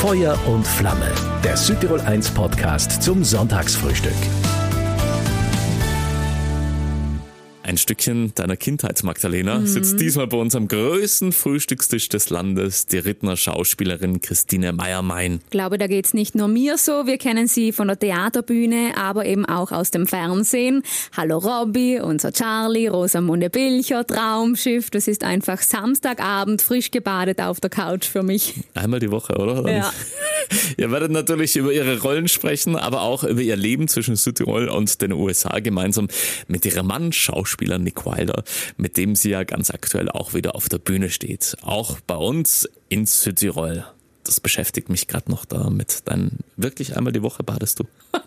Feuer und Flamme, der Südtirol 1 Podcast zum Sonntagsfrühstück. Ein Stückchen deiner Kindheit, Magdalena, sitzt diesmal bei uns am größten Frühstückstisch des Landes, die Rittner Schauspielerin Christine Meyer-Mein. Ich glaube, da geht's nicht nur mir so. Wir kennen sie von der Theaterbühne, aber eben auch aus dem Fernsehen. Hallo Robby, unser Charlie, Rosamunde Pilcher, Traumschiff. Das ist einfach Samstagabend, frisch gebadet auf der Couch für mich. Einmal die Woche, oder? Ja. Ihr werdet natürlich über ihre Rollen sprechen, aber auch über ihr Leben zwischen Südtirol und den USA, gemeinsam mit ihrem Mann, Schauspieler Nick Wilder, mit dem sie ja ganz aktuell auch wieder auf der Bühne steht. Auch bei uns in Südtirol. Das beschäftigt mich gerade noch damit. Dann wirklich einmal die Woche badest du?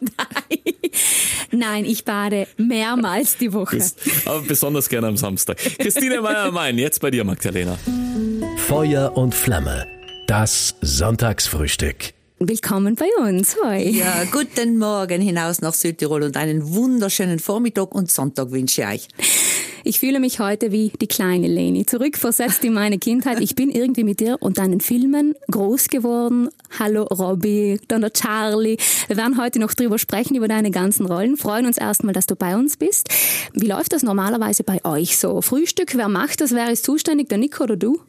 Nein, ich bade mehrmals die Woche. Aber besonders gerne am Samstag. Christine Meyer-Mein, jetzt bei dir, Magdalena. Feuer und Flamme, das Sonntagsfrühstück. Willkommen bei uns. Hoi. Ja, guten Morgen hinaus nach Südtirol und einen wunderschönen Vormittag und Sonntag wünsche ich euch. Ich fühle mich heute wie die kleine Leni, zurückversetzt in meine Kindheit. Ich bin irgendwie mit dir und deinen Filmen groß geworden. Hallo Robby, dann der Charlie. Wir werden heute noch drüber sprechen, über deine ganzen Rollen. Freuen uns erstmal, dass du bei uns bist. Wie läuft das normalerweise bei euch so? Frühstück, wer macht das? Wer ist zuständig, der Nick oder du?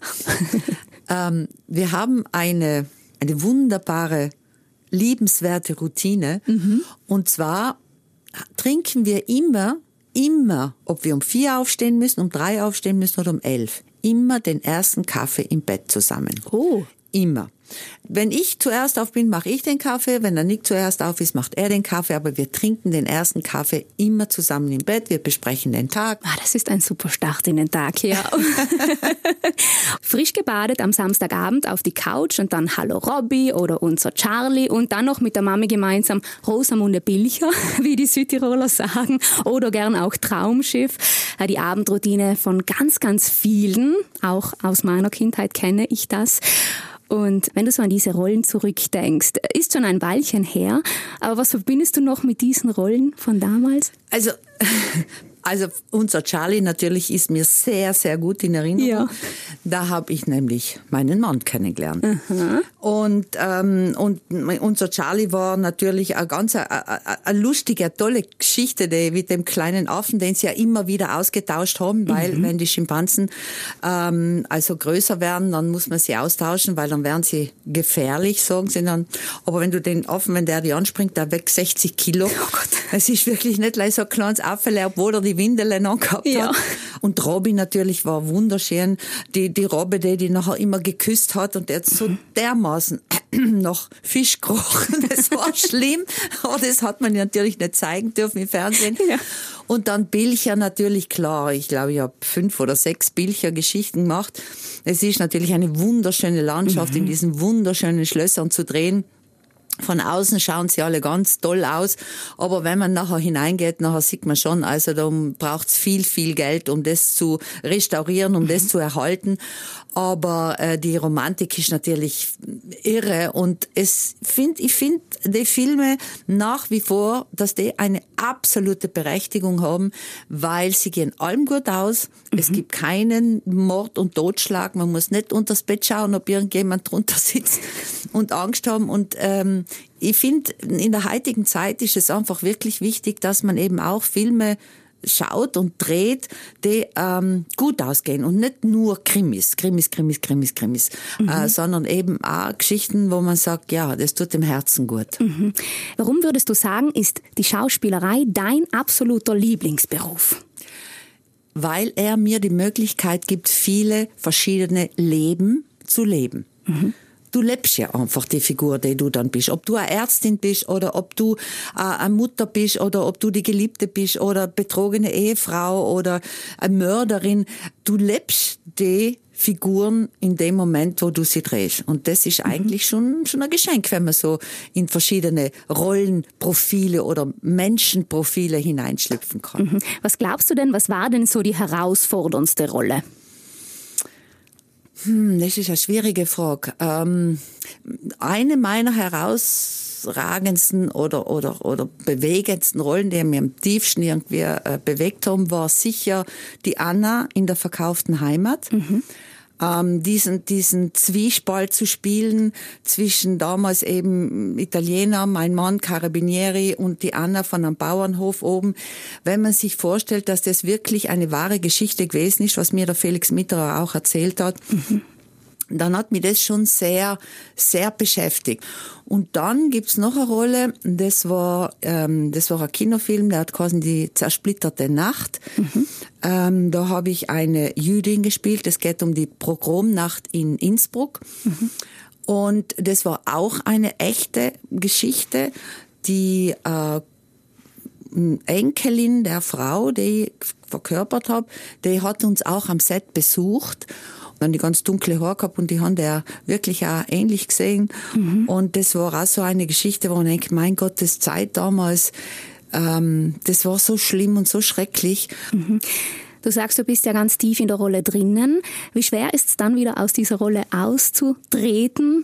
Wir haben eine wunderbare, liebenswerte Routine. Und zwar trinken wir immer, ob wir um 4 aufstehen müssen, um 3 aufstehen müssen oder um 11, immer den ersten Kaffee im Bett zusammen. Oh. Immer. Wenn ich zuerst auf bin, mache ich den Kaffee. Wenn der Nick zuerst auf ist, macht er den Kaffee. Aber wir trinken den ersten Kaffee immer zusammen im Bett. Wir besprechen den Tag. Das ist ein super Start in den Tag hier. Frisch gebadet am Samstagabend auf die Couch und dann Hallo Robby oder unser Charlie und dann noch mit der Mami gemeinsam Rosamunde Pilcher, wie die Südtiroler sagen, oder gern auch Traumschiff. Die Abendroutine von ganz, ganz vielen, auch aus meiner Kindheit kenne ich das. Und wenn du so an diese Rollen zurückdenkst, ist schon ein Weilchen her, aber was verbindest du noch mit diesen Rollen von damals? Also unser Charlie natürlich ist mir sehr, sehr gut in Erinnerung. Ja. Da habe ich nämlich meinen Mann kennengelernt. Und unser Charlie war natürlich eine ganz eine lustige, tolle Geschichte mit dem kleinen Affen, den sie ja immer wieder ausgetauscht haben, weil wenn die Schimpansen also größer werden, dann muss man sie austauschen, weil dann werden sie gefährlich, sagen sie dann. Aber wenn du den Affen, wenn der die anspringt, der wiegt 60 Kilo. Oh Gott. Es ist wirklich nicht so ein kleines Affel, obwohl er die Windeln angehabt hat. Und Robby natürlich war wunderschön. Die Robbe, die nachher immer geküsst hat und der hat so dermaßen nach Fisch gerochen. Das war schlimm. Aber das hat man natürlich nicht zeigen dürfen im Fernsehen. Ja. Und dann Pilcher natürlich, klar. Ich glaube, ich habe 5 oder 6 Pilcher-Geschichten gemacht. Es ist natürlich eine wunderschöne Landschaft, in diesen wunderschönen Schlössern zu drehen. Von außen schauen sie alle ganz toll aus, aber wenn man nachher hineingeht, nachher sieht man schon, also da braucht's viel, viel Geld, um das zu restaurieren, um das zu erhalten. Aber die Romantik ist natürlich irre und ich finde die Filme nach wie vor, dass die eine absolute Berechtigung haben, weil sie gehen allem gut aus. Es gibt keinen Mord und Totschlag. Man muss nicht unters Bett schauen, ob irgendjemand drunter sitzt und Angst haben. Und ich finde, in der heutigen Zeit ist es einfach wirklich wichtig, dass man eben auch Filme schaut und dreht, die gut ausgehen und nicht nur Krimis, sondern eben auch Geschichten, wo man sagt, ja, das tut dem Herzen gut. Warum würdest du sagen, ist die Schauspielerei dein absoluter Lieblingsberuf? Weil er mir die Möglichkeit gibt, viele verschiedene Leben zu leben. Du lebst ja einfach die Figur, die du dann bist. Ob du eine Ärztin bist oder ob du eine Mutter bist oder ob du die Geliebte bist oder betrogene Ehefrau oder eine Mörderin. Du lebst die Figuren in dem Moment, wo du sie drehst. Und das ist eigentlich schon ein Geschenk, wenn man so in verschiedene Rollenprofile oder Menschenprofile hineinschlüpfen kann. Was glaubst du denn, was war denn so die herausforderndste Rolle? Das ist eine schwierige Frage. Eine meiner herausragendsten oder bewegendsten Rollen, die mir am tiefsten irgendwie bewegt haben, war sicher die Anna in der verkauften Heimat. diesen Zwiespalt zu spielen zwischen damals eben Italiener, mein Mann Carabinieri und die Anna von einem Bauernhof oben. Wenn man sich vorstellt, dass das wirklich eine wahre Geschichte gewesen ist, was mir der Felix Mitterer auch erzählt hat, dann hat mich das schon sehr, sehr beschäftigt. Und dann gibt's noch eine Rolle, das war ein Kinofilm, der hat geheißen Die zersplitterte Nacht. Da habe ich eine Jüdin gespielt, es geht um die Pogromnacht in Innsbruck. Und das war auch eine echte Geschichte, die Enkelin der Frau, die ich verkörpert habe, die hat uns auch am Set besucht. Dann die ganz dunkle Haare gehabt und die haben der wirklich auch ähnlich gesehen. Und das war auch so eine Geschichte, wo ich denke, mein Gott, das Zeit damals, das war so schlimm und so schrecklich. Du sagst, du bist ja ganz tief in der Rolle drinnen. Wie schwer ist es dann wieder aus dieser Rolle auszutreten?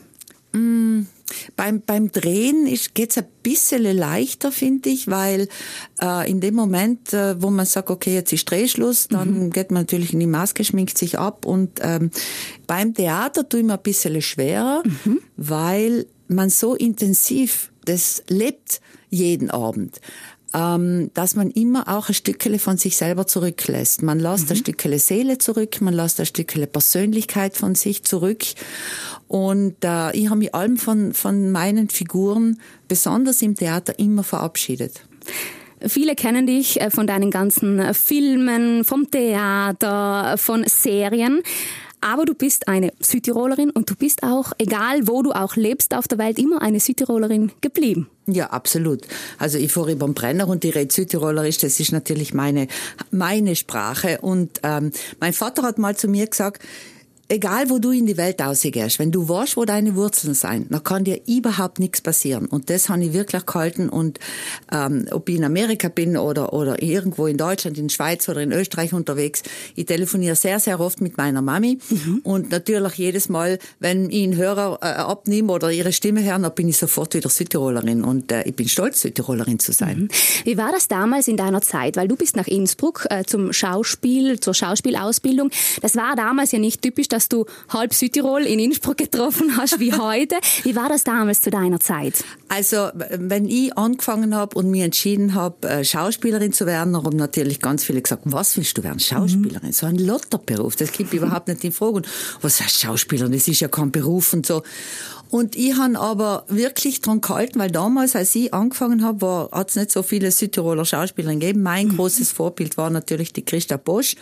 Beim Drehen geht's ein bisschen leichter, finde ich, weil in dem Moment, wo man sagt, okay, jetzt ist Drehschluss, dann geht man natürlich in die Maske, schminkt sich ab und beim Theater tue ich mir ein bisschen schwerer, weil man so intensiv das lebt jeden Abend. Dass man immer auch ein Stückchen von sich selber zurücklässt. Man lässt ein Stückchen Seele zurück, man lässt ein Stückchen Persönlichkeit von sich zurück. Und ich habe mich allem von meinen Figuren, besonders im Theater, immer verabschiedet. Viele kennen dich von deinen ganzen Filmen, vom Theater, von Serien. Aber du bist eine Südtirolerin und du bist auch, egal wo du auch lebst auf der Welt, immer eine Südtirolerin geblieben. Ja, absolut. Also ich fahre über den Brenner und ich rede Südtirolerisch, das ist natürlich meine Sprache. Und mein Vater hat mal zu mir gesagt, egal wo du in die Welt rausgehst, wenn du weißt, wo deine Wurzeln sind, dann kann dir überhaupt nichts passieren. Und das habe ich wirklich gehalten. Und ob ich in Amerika bin oder irgendwo in Deutschland, in der Schweiz oder in Österreich unterwegs, ich telefoniere sehr, sehr oft mit meiner Mami. Und natürlich jedes Mal, wenn ich einen Hörer abnehme oder ihre Stimme höre, dann bin ich sofort wieder Südtirolerin. Und ich bin stolz, Südtirolerin zu sein. Wie war das damals in deiner Zeit? Weil du bist nach Innsbruck zur Schauspielausbildung. Das war damals ja nicht typisch, dass du halb Südtirol in Innsbruck getroffen hast wie heute. Wie war das damals zu deiner Zeit? Also, wenn ich angefangen habe und mich entschieden habe, Schauspielerin zu werden, haben natürlich ganz viele gesagt, was willst du werden? Schauspielerin? So ein Lotterberuf, das gibt überhaupt nicht in Frage. Und was heißt Schauspielerin? Das ist ja kein Beruf und so. Und ich habe aber wirklich dran gehalten, weil damals, als ich angefangen habe, hat es nicht so viele Südtiroler Schauspielerinnen gegeben. Mein großes Vorbild war natürlich die Christa Bosch,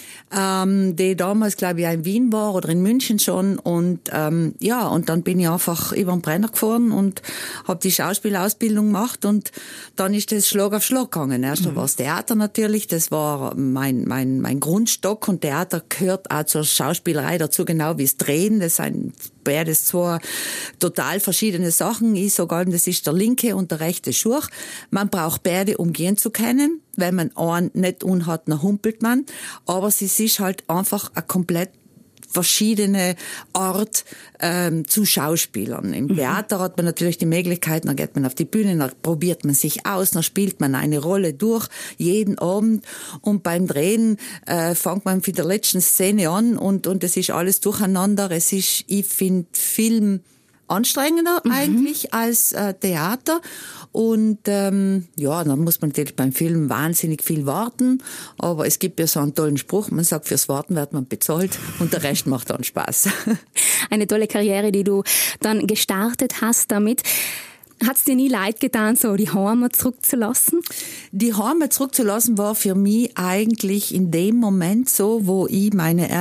die damals, glaube ich, auch in Wien war oder in München schon. Und und dann bin ich einfach über den Brenner gefahren und habe die Schauspielausbildung gemacht. Und dann ist das Schlag auf Schlag gegangen. Erst war das Theater natürlich, das war mein Grundstock. Und Theater gehört auch zur Schauspielerei dazu, genau wie das Drehen. Das sind beides zwei total verschiedene Sachen. Ich sage, das ist der linke und der rechte Schurch. Man braucht beide, um gehen zu können. Wenn man einen nicht unhat, dann humpelt man. Aber es ist halt einfach eine komplett verschiedene Art zu Schauspielern. Im Theater hat man natürlich die Möglichkeit, dann geht man auf die Bühne, dann probiert man sich aus, dann spielt man eine Rolle durch, jeden Abend. Und beim Drehen fängt man mit der letzten Szene an und es ist alles durcheinander. Ich finde Film anstrengender eigentlich als Theater. Und dann muss man natürlich beim Film wahnsinnig viel warten. Aber es gibt ja so einen tollen Spruch, man sagt, fürs Warten wird man bezahlt und der Rest macht dann Spaß. Eine tolle Karriere, die du dann gestartet hast damit. Hat es dir nie leid getan, so die Heimat zurückzulassen? Die Heimat zurückzulassen war für mich eigentlich in dem Moment so, wo ich meine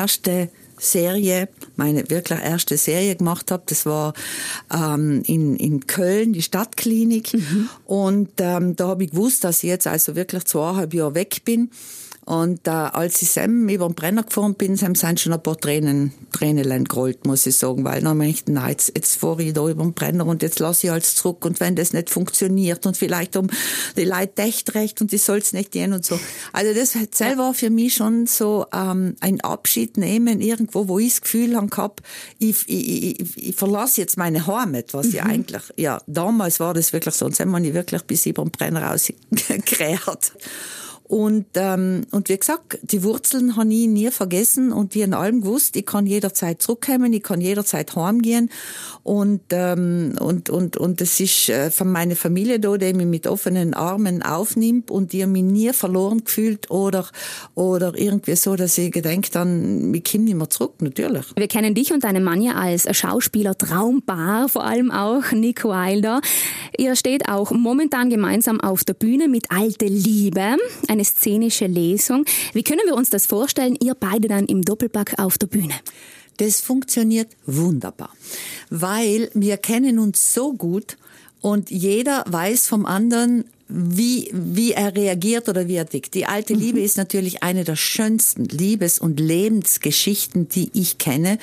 wirklich erste Serie gemacht habe. Das war in Köln, die Stadtklinik. Und da habe ich gewusst, dass ich jetzt also wirklich 2,5 Jahre weg bin. Und als ich Sam über den Brenner gefahren bin, sind schon ein paar Tränen gerollt, muss ich sagen, weil dann habe ich gedacht, nein, jetzt fahre ich da über den Brenner und jetzt lasse ich alles zurück und wenn das nicht funktioniert und vielleicht um die Leute echt recht und die soll es nicht gehen und so. Also das selber war für mich schon so ein Abschied nehmen irgendwo, wo ich das Gefühl habe gehabt, ich verlasse jetzt meine Heimat, was ja eigentlich, damals war das wirklich so und Sam habe ich wirklich bis über den Brenner rausgekehrt. Und wie gesagt, die Wurzeln habe ich nie vergessen und wie in allem gewusst, ich kann jederzeit zurückkommen, ich kann jederzeit heimgehen und das ist von meiner Familie da, die mich mit offenen Armen aufnimmt und die mich nie verloren gefühlt oder irgendwie so, dass ich gedenkt dann, ich komme nicht mehr zurück, natürlich. Wir kennen dich und deinen Mann ja als Schauspieler Traumpaar, vor allem auch Nick Wilder. Ihr steht auch momentan gemeinsam auf der Bühne mit Alte Liebe, eine szenische Lesung. Wie können wir uns das vorstellen, ihr beide dann im Doppelpack auf der Bühne? Das funktioniert wunderbar, weil wir kennen uns so gut und jeder weiß vom anderen, wie er reagiert oder wie er tickt. Die alte Liebe ist natürlich eine der schönsten Liebes- und Lebensgeschichten, die ich kenne.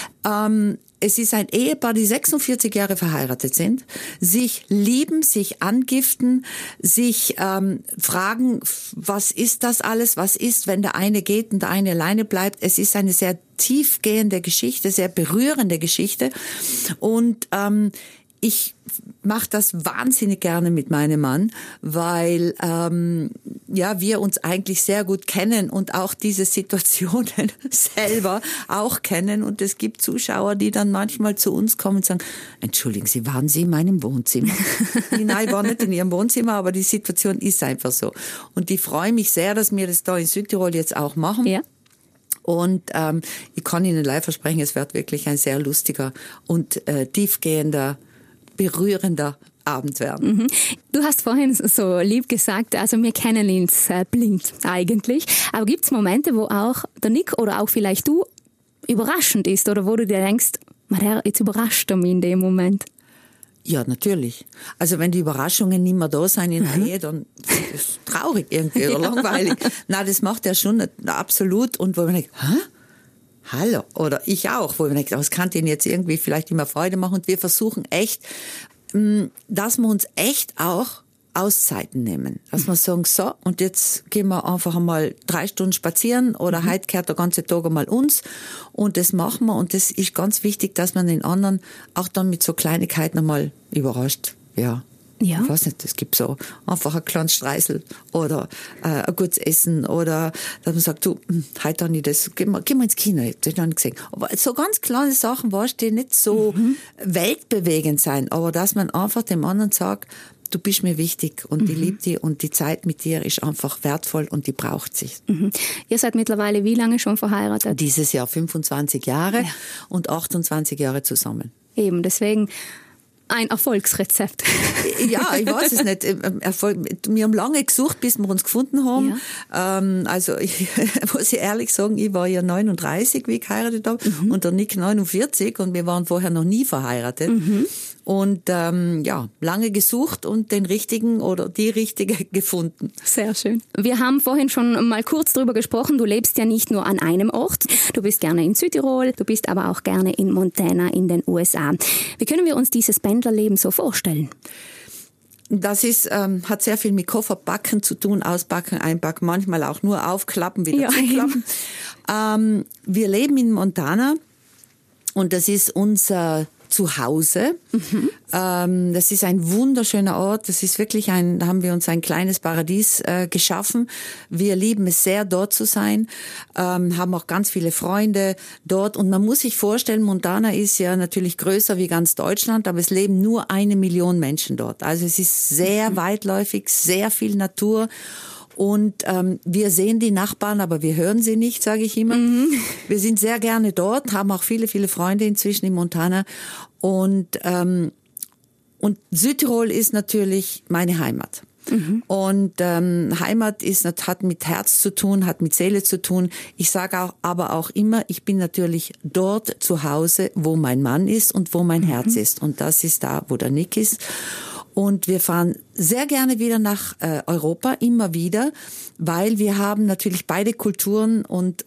Es ist ein Ehepaar, die 46 Jahre verheiratet sind, sich lieben, sich angiften, sich fragen, was ist das alles, was ist, wenn der eine geht und der eine alleine bleibt. Es ist eine sehr tiefgehende Geschichte, sehr berührende Geschichte und ich mache das wahnsinnig gerne mit meinem Mann, weil wir uns eigentlich sehr gut kennen und auch diese Situationen selber auch kennen. Und es gibt Zuschauer, die dann manchmal zu uns kommen und sagen, entschuldigen Sie, waren Sie in meinem Wohnzimmer? Nein, ich war nicht in Ihrem Wohnzimmer, aber die Situation ist einfach so. Und ich freue mich sehr, dass wir das da in Südtirol jetzt auch machen. Ja. Und ich kann Ihnen live versprechen, es wird wirklich ein sehr lustiger und tiefgehender, berührender Abend werden. Mhm. Du hast vorhin so lieb gesagt, also wir kennen uns blind eigentlich. Aber gibt es Momente, wo auch der Nick oder auch vielleicht du überraschend ist oder wo du dir denkst, jetzt überrascht er mich in dem Moment? Ja, natürlich. Also wenn die Überraschungen nicht mehr da sind in der Ehe, dann ist es traurig irgendwie oder langweilig. Nein, das macht er schon absolut. Und wo man denkt, hä? Hallo, oder ich auch, wo ich denke, das kann denen jetzt irgendwie vielleicht immer Freude machen und wir versuchen echt, dass wir uns echt auch Auszeiten nehmen. Dass wir sagen, so, und jetzt gehen wir einfach einmal 3 Stunden spazieren oder heute kehrt der ganze Tag einmal uns und das machen wir und das ist ganz wichtig, dass man den anderen auch dann mit so Kleinigkeiten einmal überrascht, ja. Ja. Ich weiß nicht, es gibt so einfach ein kleines Streisel oder ein gutes Essen oder dass man sagt, du, heute habe ich das, geh mal ins Kino, das habe ich noch nicht gesehen. Aber so ganz kleine Sachen, weißt du, die nicht so weltbewegend sein, aber dass man einfach dem anderen sagt, du bist mir wichtig und ich liebe dich und die Zeit mit dir ist einfach wertvoll und die braucht sich. Mhm. Ihr seid mittlerweile wie lange schon verheiratet? Dieses Jahr 25 Jahre und 28 Jahre zusammen. Eben, deswegen ein Erfolgsrezept. Ja, ich weiß es nicht. Wir haben lange gesucht, bis wir uns gefunden haben. Ja. Also muss ich ehrlich sagen, ich war ja 39, wie ich geheiratet habe, und der Nick 49 und wir waren vorher noch nie verheiratet. Und lange gesucht und den richtigen oder die richtige gefunden. Sehr schön. Wir haben vorhin schon mal kurz drüber gesprochen, du lebst ja nicht nur an einem Ort, du bist gerne in Südtirol, du bist aber auch gerne in Montana in den USA. Wie können wir uns dieses Pendlerleben so vorstellen? Das ist, hat sehr viel mit Kofferpacken zu tun, auspacken, einpacken, manchmal auch nur aufklappen, wieder zuklappen. Wir leben in Montana und das ist unser Zuhause. Das ist ein wunderschöner Ort. Das ist wirklich da haben wir uns ein kleines Paradies geschaffen. Wir lieben es sehr, dort zu sein, haben auch ganz viele Freunde dort. Und man muss sich vorstellen, Montana ist ja natürlich größer wie ganz Deutschland, aber es leben nur 1 Million Menschen dort. Also es ist sehr weitläufig, sehr viel Natur. Und wir sehen die Nachbarn, aber wir hören sie nicht, sage ich immer. Wir sind sehr gerne dort, haben auch viele, viele Freunde inzwischen in Montana. Und Südtirol ist natürlich meine Heimat. Und Heimat hat mit Herz zu tun, hat mit Seele zu tun. Ich sage aber auch immer, ich bin natürlich dort zu Hause, wo mein Mann ist und wo mein Herz ist. Und das ist da, wo der Nick ist. Und wir fahren sehr gerne wieder nach Europa, immer wieder, weil wir haben natürlich beide Kulturen und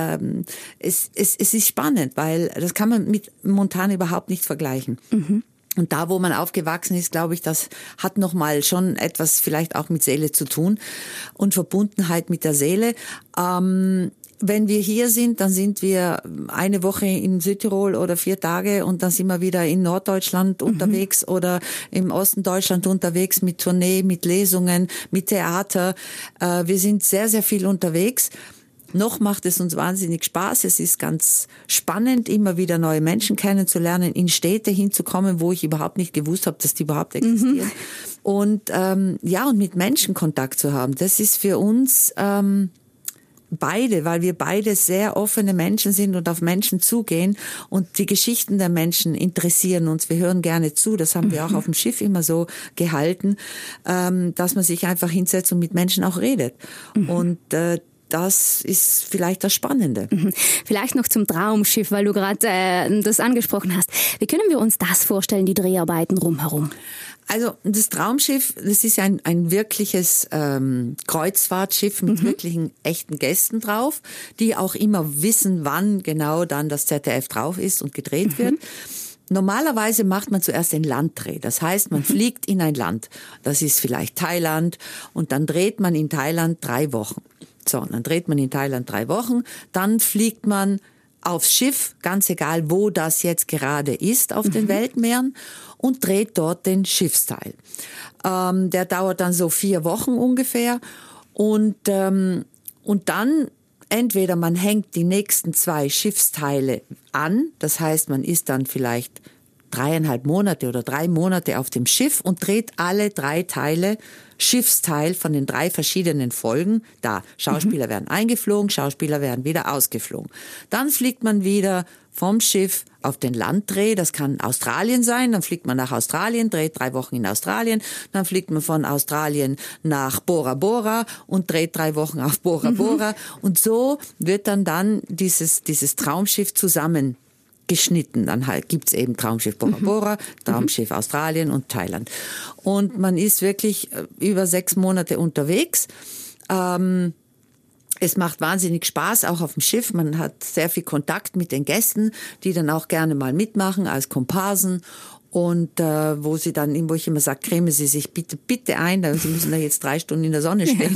es ist spannend, weil das kann man mit Montana überhaupt nicht vergleichen. Und da, wo man aufgewachsen ist, glaube ich, das hat nochmal schon etwas vielleicht auch mit Seele zu tun und Verbundenheit mit der Seele. wenn wir hier sind, dann sind wir eine Woche in Südtirol oder 4 Tage und dann sind wir wieder in Norddeutschland unterwegs oder im Osten Deutschland unterwegs mit Tournee, mit Lesungen, mit Theater. Wir sind sehr, sehr viel unterwegs. Noch macht es uns wahnsinnig Spaß. Es ist ganz spannend, immer wieder neue Menschen kennenzulernen, in Städte hinzukommen, wo ich überhaupt nicht gewusst habe, dass die überhaupt existieren. Und und mit Menschen Kontakt zu haben. Das ist für uns beide, weil wir beide sehr offene Menschen sind und auf Menschen zugehen und die Geschichten der Menschen interessieren uns. Wir hören gerne zu, das haben wir auch auf dem Schiff immer so gehalten, dass man sich einfach hinsetzt und mit Menschen auch redet. Und das ist vielleicht das Spannende. Vielleicht noch zum Traumschiff, weil du gerade das angesprochen hast. Wie können wir uns das vorstellen, die Dreharbeiten rumherum? Also das Traumschiff, das ist ein wirkliches Kreuzfahrtschiff mit wirklichen echten Gästen drauf, die auch immer wissen, wann genau dann das ZDF drauf ist und gedreht wird. Normalerweise macht man zuerst den Landdreh. Das heißt, man fliegt in ein Land. Das ist vielleicht Thailand und dann dreht man in Thailand 3 Wochen. So, dann dreht man in Thailand 3 Wochen, dann fliegt man aufs Schiff, ganz egal, wo das jetzt gerade ist auf den Weltmeeren und dreht dort den Schiffsteil. Der dauert dann so 4 Wochen ungefähr und dann entweder man hängt die nächsten 2 Schiffsteile an, das heißt, man ist dann vielleicht 3,5 Monate oder 3 Monate auf dem Schiff und dreht alle 3 Teile, Schiffsteil von den 3 verschiedenen Folgen da. Schauspieler werden eingeflogen, Schauspieler werden wieder ausgeflogen. Dann fliegt man wieder vom Schiff auf den Landdreh, das kann Australien sein, dann fliegt man nach Australien, dreht 3 Wochen in Australien, dann fliegt man von Australien nach Bora Bora und dreht 3 Wochen auf Bora Bora und so wird dann dieses Traumschiff zusammengeschnitten. Dann halt gibt's eben Traumschiff Bora Bora, Traumschiff Australien und Thailand. Und man ist wirklich über 6 Monate unterwegs. Es macht wahnsinnig Spaß, auch auf dem Schiff. Man hat sehr viel Kontakt mit den Gästen, die dann auch gerne mal mitmachen als Komparsen. Und wo ich immer sage, cremen Sie sich bitte ein, Sie müssen da jetzt 3 Stunden in der Sonne stehen.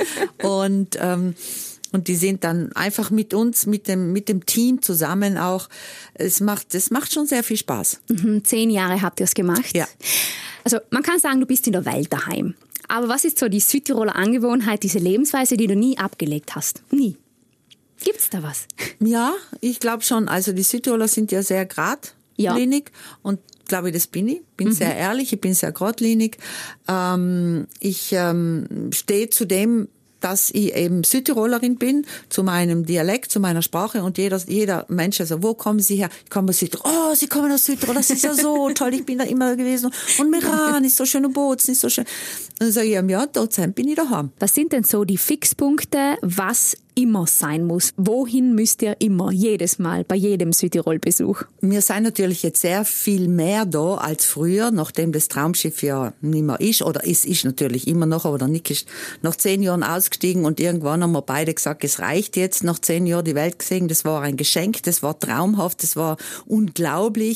Und die sind dann einfach mit uns, mit dem Team zusammen auch. Es macht schon sehr viel Spaß. 10 Jahre habt ihr es gemacht. Ja. Also man kann sagen, du bist in der Welt daheim. Aber was ist so die Südtiroler Angewohnheit, diese Lebensweise, die du nie abgelegt hast? Nie. Gibt's da was? Ja, ich glaube schon. Also die Südtiroler sind ja sehr geradlinig und glaube ich, das bin ich. Bin sehr ehrlich, ich bin sehr geradlinig. Ich stehe zu dem, dass ich eben Südtirolerin bin, zu meinem Dialekt, zu meiner Sprache und jeder Mensch, also wo kommen Sie her? Ich komme aus Südtirol. Oh, Sie kommen aus Südtirol, das ist ja so toll, ich bin da immer gewesen. Und Meran ist so schön und Bozen ist so schön. Und dann sage ich, ja, dort bin ich daheim. Was sind denn so die Fixpunkte, was immer sein muss? Wohin müsst ihr immer, jedes Mal, bei jedem Südtirol-Besuch? Wir sind natürlich jetzt sehr viel mehr da als früher, nachdem das Traumschiff ja nicht mehr ist, oder es ist natürlich immer noch, aber der Nick ist nach 10 Jahren ausgestiegen und irgendwann haben wir beide gesagt, es reicht jetzt, nach 10 Jahren die Welt gesehen, das war ein Geschenk, das war traumhaft, das war unglaublich.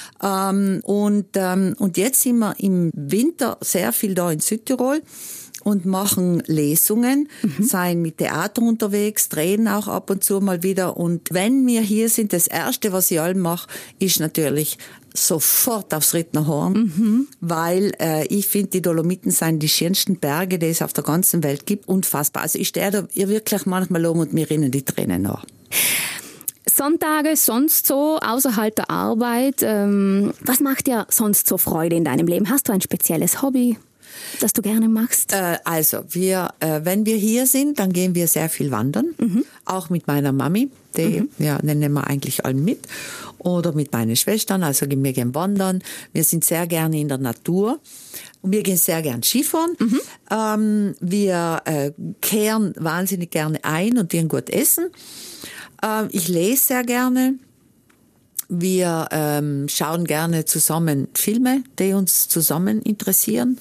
Und jetzt sind wir im Winter sehr viel da in Südtirol und machen Lesungen, seien mit Theater unterwegs, drehen auch ab und zu mal wieder. Und wenn wir hier sind, das Erste, was ich allem mache, ist natürlich sofort aufs Rittnerhorn, weil ich finde, die Dolomiten seien die schönsten Berge, die es auf der ganzen Welt gibt. Unfassbar. Also ich stehe da wirklich manchmal um und mir rinnen die Tränen nach. Sonntage sonst so außerhalb der Arbeit. Was macht dir sonst so Freude in deinem Leben? Hast du ein spezielles Hobby, das du gerne machst? Also, wenn wir hier sind, dann gehen wir sehr viel wandern. Auch mit meiner Mami, die nennen wir eigentlich alle mit. Oder mit meinen Schwestern, also wir gehen wandern. Wir sind sehr gerne in der Natur. Und wir gehen sehr gern Skifahren. Wir kehren wahnsinnig gerne ein und gehen gut essen. Ich lese sehr gerne. Wir schauen gerne zusammen Filme, die uns zusammen interessieren.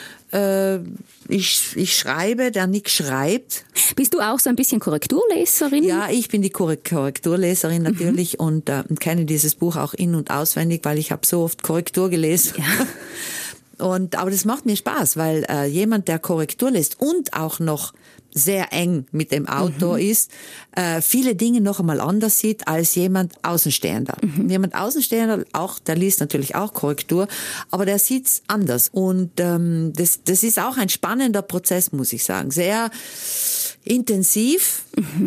Ich schreibe, der Nick schreibt. Bist du auch so ein bisschen Korrekturleserin? Ja, ich bin die Korrekturleserin natürlich und kenne dieses Buch auch in- und auswendig, weil ich habe so oft Korrektur gelesen. Aber das macht mir Spaß, weil jemand, der Korrektur lässt und auch noch sehr eng mit dem Autor ist, viele Dinge noch einmal anders sieht als jemand Außenstehender. Jemand Außenstehender, der liest natürlich auch Korrektur, aber der sieht's anders. Und das ist auch ein spannender Prozess, muss ich sagen. Sehr intensiv.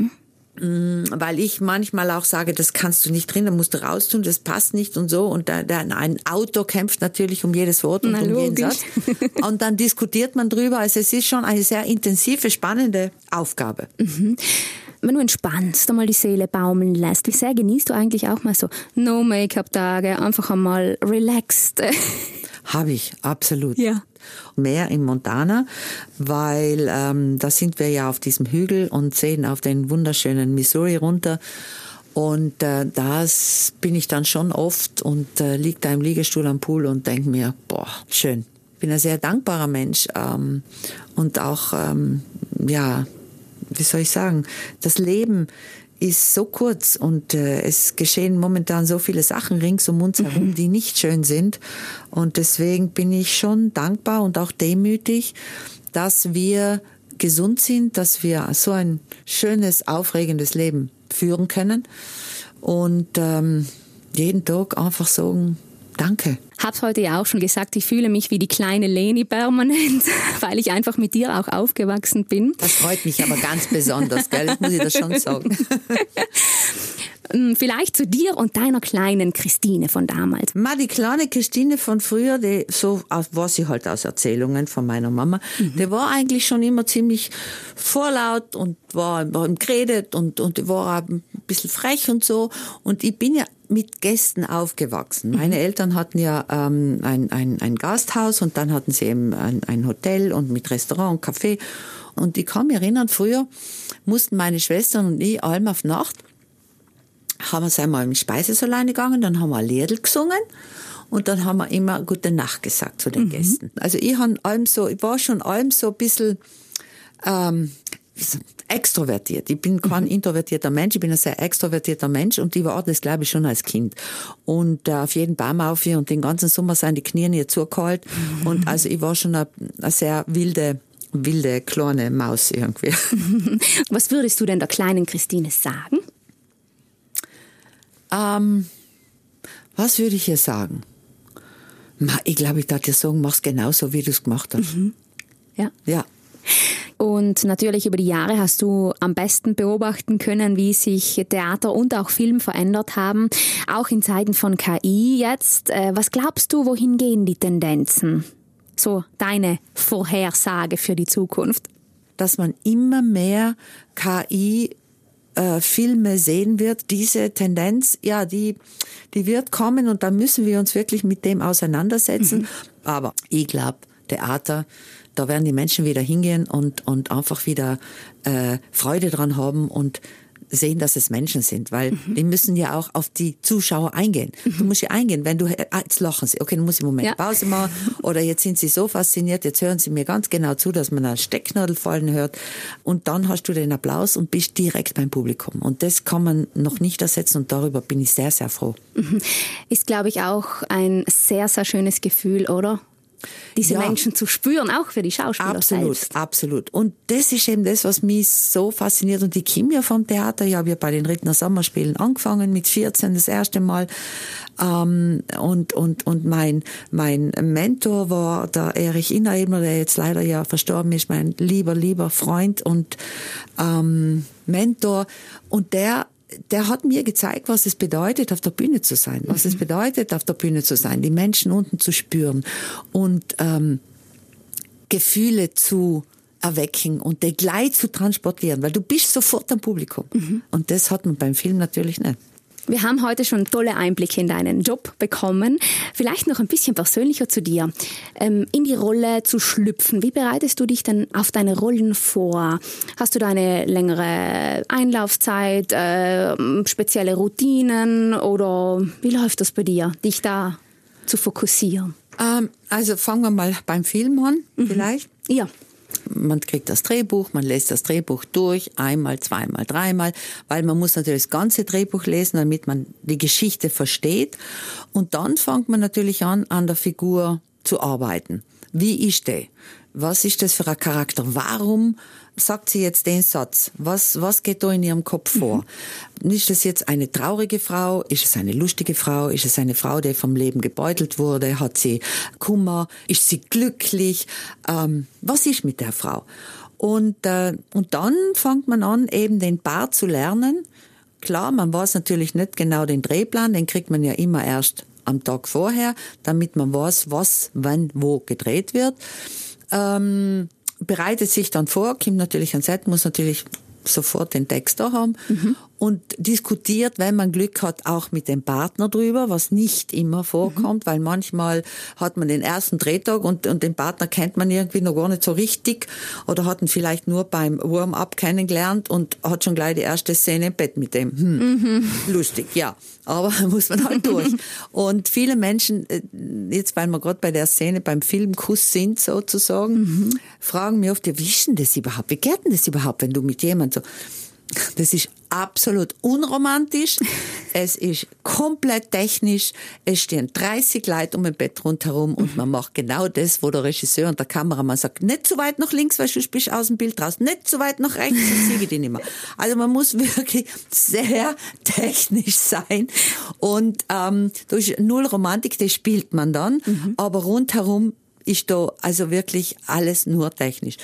Weil ich manchmal auch sage, das kannst du nicht drin, da musst du raustun, das passt nicht und so. Und ein Autor kämpft natürlich um jedes Wort und um jeden Satz. Und dann diskutiert man drüber. Also es ist schon eine sehr intensive, spannende Aufgabe. Wenn du entspannst, einmal die Seele baumeln lässt, wie sehr genießt du eigentlich auch mal so No-Make-up-Tage, einfach einmal relaxed? Habe ich, absolut. Ja. Mehr in Montana, weil da sind wir ja auf diesem Hügel und sehen auf den wunderschönen Missouri runter. Und das bin ich dann schon oft und liege da im Liegestuhl am Pool und denke mir, boah, schön. Ich bin ein sehr dankbarer Mensch und auch, wie soll ich sagen, das Leben ist so kurz und es geschehen momentan so viele Sachen rings um uns herum, die nicht schön sind. Und deswegen bin ich schon dankbar und auch demütig, dass wir gesund sind, dass wir so ein schönes, aufregendes Leben führen können und jeden Tag einfach sagen, danke. Hab's heute ja auch schon gesagt, ich fühle mich wie die kleine Leni permanent, weil ich einfach mit dir auch aufgewachsen bin. Das freut mich aber ganz besonders, gell? Das muss ich das schon sagen. Vielleicht zu dir und deiner kleinen Christine von damals. Die kleine Christine von früher, die so war sie halt aus Erzählungen von meiner Mama, die war eigentlich schon immer ziemlich vorlaut und war geredet und war auch ein bisschen frech und so. Und ich bin ja mit Gästen aufgewachsen. Meine Eltern hatten ja ein Gasthaus und dann hatten sie eben ein Hotel und mit Restaurant und Café. Und ich kann mich erinnern, früher mussten meine Schwestern und ich allem auf Nacht, haben wir einmal im Speisesaal gegangen, dann haben wir ein Liedl gesungen und dann haben wir immer Gute Nacht gesagt zu den Gästen. Also ich war schon allem so ein bisschen extrovertiert. Ich bin kein introvertierter Mensch, ich bin ein sehr extrovertierter Mensch und ich war das, glaube ich, schon als Kind. Und auf jeden Baum auf und den ganzen Sommer sind die Knie hier zugehalten. Und also ich war schon eine sehr wilde kleine Maus irgendwie. Was würdest du denn der kleinen Christine sagen? Was würde ich ihr sagen? Ich glaube, ich darf dir sagen, mach's genauso, wie du es gemacht hast. Ja. Und natürlich über die Jahre hast du am besten beobachten können, wie sich Theater und auch Film verändert haben. Auch in Zeiten von KI jetzt. Was glaubst du, wohin gehen die Tendenzen? So deine Vorhersage für die Zukunft. Dass man immer mehr KI Filme sehen wird, diese Tendenz, ja, die wird kommen und da müssen wir uns wirklich mit dem auseinandersetzen. Aber ich glaube, Theater, da werden die Menschen wieder hingehen und einfach wieder Freude dran haben und sehen, dass es Menschen sind, weil die müssen ja auch auf die Zuschauer eingehen. Du musst ja eingehen, wenn du, jetzt lachen sie, okay, dann muss ich einen Moment Pause machen, oder jetzt sind sie so fasziniert, jetzt hören sie mir ganz genau zu, dass man eine Stecknadel fallen hört und dann hast du den Applaus und bist direkt beim Publikum und das kann man noch nicht ersetzen und darüber bin ich sehr, sehr froh. Ist, glaube ich, auch ein sehr, sehr schönes Gefühl, oder? Diese Menschen zu spüren, auch für die Schauspieler selbst. Absolut. Und das ist eben das, was mich so fasziniert. Und ich komme ja vom Theater. Ich habe ja bei den Rittner Sommerspielen angefangen, mit 14 das erste Mal. Und mein Mentor war der Erich Innerebner, der jetzt leider ja verstorben ist, mein lieber Freund und Mentor. Und der hat mir gezeigt, was es bedeutet, auf der Bühne zu sein. Was es bedeutet, auf der Bühne zu sein, die Menschen unten zu spüren und Gefühle zu erwecken und die gleich zu transportieren, weil du bist sofort am Publikum. Und das hat man beim Film natürlich nicht. Wir haben heute schon tolle Einblicke in deinen Job bekommen. Vielleicht noch ein bisschen persönlicher zu dir. In die Rolle zu schlüpfen. Wie bereitest du dich denn auf deine Rollen vor? Hast du da eine längere Einlaufzeit, spezielle Routinen oder wie läuft das bei dir, dich da zu fokussieren? Also fangen wir mal beim Film an, vielleicht. Ja. Man kriegt das Drehbuch, man lässt das Drehbuch durch, einmal, zweimal, dreimal, weil man muss natürlich das ganze Drehbuch lesen, damit man die Geschichte versteht. Und dann fängt man natürlich an der Figur zu arbeiten. Wie ist der? Was ist das für ein Charakter? Warum sagt sie jetzt den Satz? Was geht da in ihrem Kopf vor? Ist das jetzt eine traurige Frau? Ist es eine lustige Frau? Ist es eine Frau, die vom Leben gebeutelt wurde? Hat sie Kummer? Ist sie glücklich? Was ist mit der Frau? Und dann fängt man an, eben den Part zu lernen. Klar, man weiß natürlich nicht genau den Drehplan, den kriegt man ja immer erst am Tag vorher, damit man weiß, was, wann, wo gedreht wird. Bereitet sich dann vor, kommt natürlich ans Set, muss natürlich sofort den Text da haben und diskutiert, wenn man Glück hat, auch mit dem Partner drüber, was nicht immer vorkommt, weil manchmal hat man den ersten Drehtag und den Partner kennt man irgendwie noch gar nicht so richtig oder hat ihn vielleicht nur beim Warm-up kennengelernt und hat schon gleich die erste Szene im Bett mit dem. Lustig, ja, aber muss man halt durch. Und viele Menschen, jetzt weil wir gerade bei der Szene beim Filmkuss sind sozusagen, fragen mich oft, ja, wie ist denn das überhaupt? Wie geht denn das überhaupt, wenn du mit jemandem so... Das ist absolut unromantisch, es ist komplett technisch, es stehen 30 Leute um ein Bett rundherum und man macht genau das, wo der Regisseur und der Kameramann sagt, nicht zu weit nach links, weil du bist aus dem Bild raus, nicht zu weit nach rechts, das sehe ich dich nicht mehr. Also man muss wirklich sehr technisch sein und da ist null Romantik, das spielt man dann, aber rundherum ist da also wirklich alles nur technisch.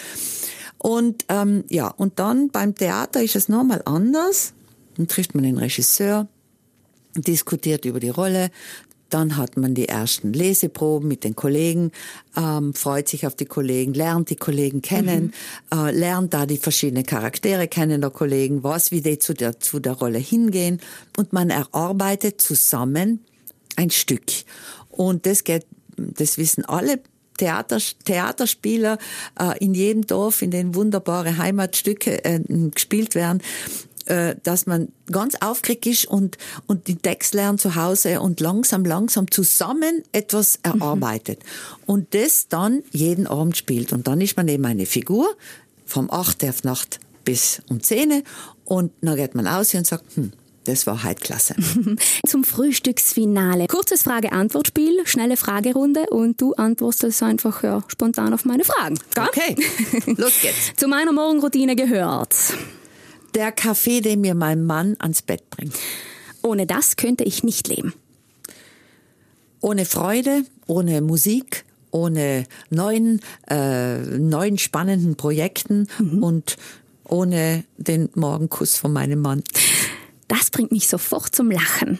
Und und dann beim Theater ist es nochmal anders. Dann trifft man den Regisseur, diskutiert über die Rolle, dann hat man die ersten Leseproben mit den Kollegen, freut sich auf die Kollegen, lernt die Kollegen kennen, lernt da die verschiedenen Charaktere kennen der Kollegen, weiß, wie die zu der Rolle hingehen und man erarbeitet zusammen ein Stück. Und das wissen alle Theaterspieler in jedem Dorf, in denen wunderbare Heimatstücke gespielt werden, dass man ganz aufgeregt ist und den Text lernt zu Hause und langsam zusammen etwas erarbeitet. Und das dann jeden Abend spielt. Und dann ist man eben eine Figur vom 8. auf Nacht bis um 10 und dann geht man aus und sagt, das war halt klasse. Zum Frühstücksfinale. Kurzes Frage-Antwort-Spiel, schnelle Fragerunde und du antwortest einfach spontan auf meine Fragen. Gell? Okay, los geht's. Zu meiner Morgenroutine gehört der Kaffee, den mir mein Mann ans Bett bringt. Ohne das könnte ich nicht leben. Ohne Freude, ohne Musik, ohne neuen spannenden Projekten und ohne den Morgenkuss von meinem Mann. Das bringt mich sofort zum Lachen.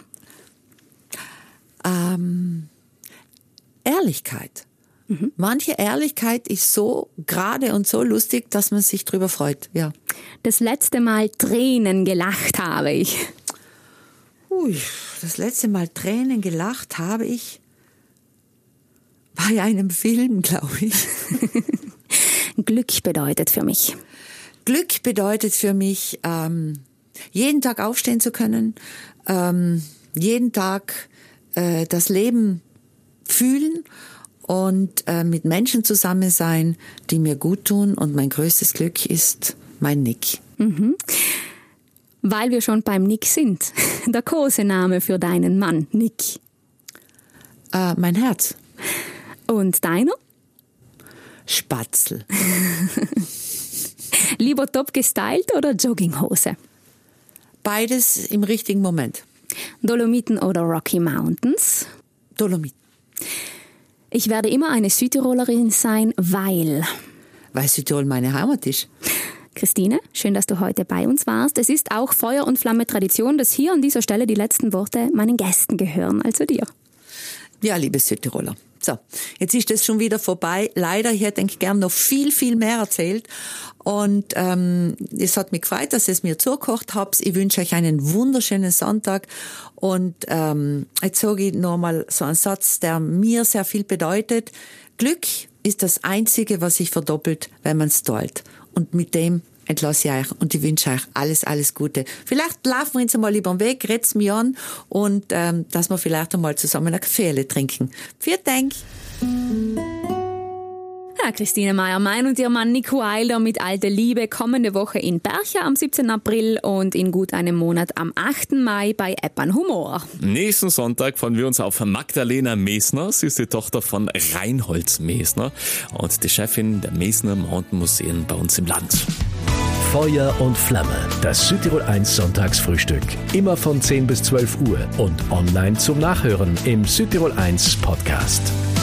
Ehrlichkeit. Manche Ehrlichkeit ist so gerade und so lustig, dass man sich drüber freut. Ja. Das letzte Mal Tränen gelacht habe ich. Das letzte Mal Tränen gelacht habe ich bei einem Film, glaube ich. Glück bedeutet für mich. Glück bedeutet für mich, jeden Tag aufstehen zu können, jeden Tag das Leben fühlen und mit Menschen zusammen sein, die mir gut tun. Und mein größtes Glück ist mein Nick. Weil wir schon beim Nick sind. Der Kosename für deinen Mann, Nick. Mein Herz. Und deiner? Spatzel. Lieber top gestylt oder Jogginghose? Beides im richtigen Moment. Dolomiten oder Rocky Mountains? Dolomiten. Ich werde immer eine Südtirolerin sein, weil Südtirol meine Heimat ist. Christine, schön, dass du heute bei uns warst. Es ist auch Feuer und Flamme Tradition, dass hier an dieser Stelle die letzten Worte meinen Gästen gehören, also dir. Ja, liebe Südtiroler. So, jetzt ist das schon wieder vorbei. Leider, ich hätte gern noch viel, viel mehr erzählt. Und es hat mich gefreut, dass ihr es mir zugekocht habt. Ich wünsche euch einen wunderschönen Sonntag. Und jetzt sage ich nochmal so einen Satz, der mir sehr viel bedeutet. Glück ist das Einzige, was sich verdoppelt, wenn man es teilt. Und mit dem entlasse ich euch und ich wünsche euch alles, alles Gute. Vielleicht laufen wir uns einmal über den Weg, red's mich an und dass wir vielleicht einmal zusammen ein Kaffee trinken. Vielen Dank. Ja, Ja, Christine Meyer-Mein und ihr Mann Nick Wilder mit Alte Liebe kommende Woche in Bercha am 17. April und in gut einem Monat am 8. Mai bei Eppan Humor. Nächsten Sonntag freuen wir uns auf Magdalena Mesner. Sie ist die Tochter von Reinhold Mesner und die Chefin der Mesner Mountain Museen bei uns im Land. Feuer und Flamme, das Südtirol 1 Sonntagsfrühstück. Immer von 10 bis 12 Uhr und online zum Nachhören im Südtirol 1 Podcast.